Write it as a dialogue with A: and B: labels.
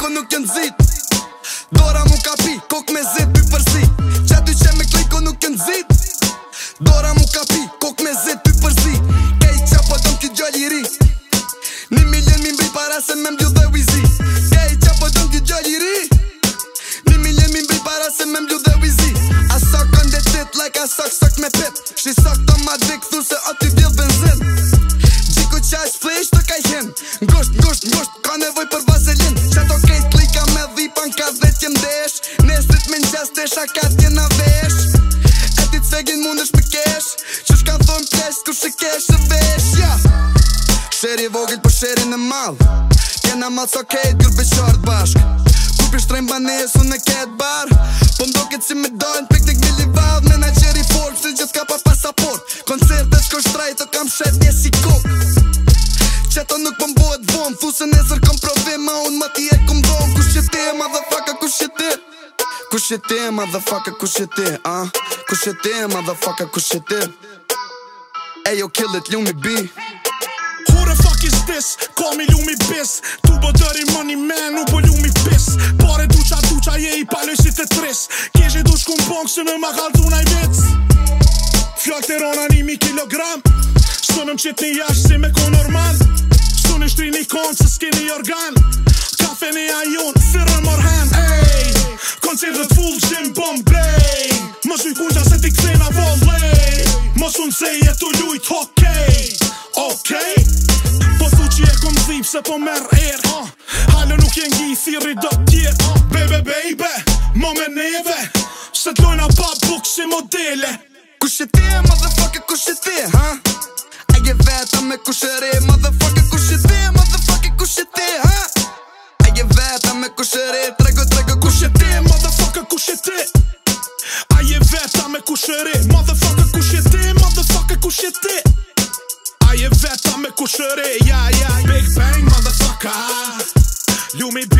A: kliku nuk jën zit. Dora mu ka pi, kok me zit dy përzi. Qa dy që me kliku nuk jën zit. Dora mu ka pi, kok me zit dy përzi. Kej qa po dëm t'ju gjall i ri. 1 milion mi mbri para se me mbju dhe wizi. Kej qa po dëm t'ju gjall i ri. 1 milion mi mbri para se me mbju dhe wizi. I suck on the tit like I suck me pip. She sucked on my dick through se aty vjell benzin. Gjiku qaj s'flesh të kaj hin. Ngusht, ka nevoj për vazelin. Qato kejt klika me dhipan ka dhe t'jem desh. Nesrit me nqas të shaka t'jena vesh. E ti t'fegin mundesh me kesh. Që shka thon plesh ku shë kesh e vesh, ja. Sheri vogil për sherin e madh. Kena madh so kejt gjur beqart bashk. Kur pishtrejn banes unë e ket bar. Po mdoket si me dojnë piknik Mili Vadh. Menageri Forbes se gjithë ka pa pasaport. Koncerte shko shtrajt të kam shet një si kok. Qeto nuk po mbohet vom. Thuse nesër kom provim ma unë ma ti e kom dhon. Kush që ti motherfucker, kush që ti? Kush që ti motherfucker, kush që ti? Kush që ti motherfucker, kush që ti? Ayo kill it, Lumi B.
B: Who the fuck is this? Call me Lumi Biz. Tu bë dirty money man, u bë Lumi Biz. Pare duqa je i paloj si të tris. Kjeshe du shku m'pong se me ma kaldu naj vic. Fjall të rona 1.000 kilogram. Sënëm qit një jash si me ko normal. Sënë shtri një kond se s'keni organ. Kafe një ajon, firën morhan. Ej, koncertet full gym Bombay. Mos uj kunqa se ti kthena volley. Mos unë se jetu lujt hokej. Okej, po thu që e kom dhip se po mer Halo nuk jen gi thiri do tjet Baby, mo me neve Se t'lojna pa buk si modele.
A: Kush që ti, motherfucker, kush që ti, ha? A je veta me kushëri, motherfucker, kush që ti, motherfucker, kush që ti, ha? A je veta me kushëri, trego, kush që ti,
B: motherfucker, kush që ti? A je veta me kushëri, motherfucker, kush që ti, motherfucker, kush që ti? A je veta me kushëri, ja, Big Bang, motherfucker. Lumi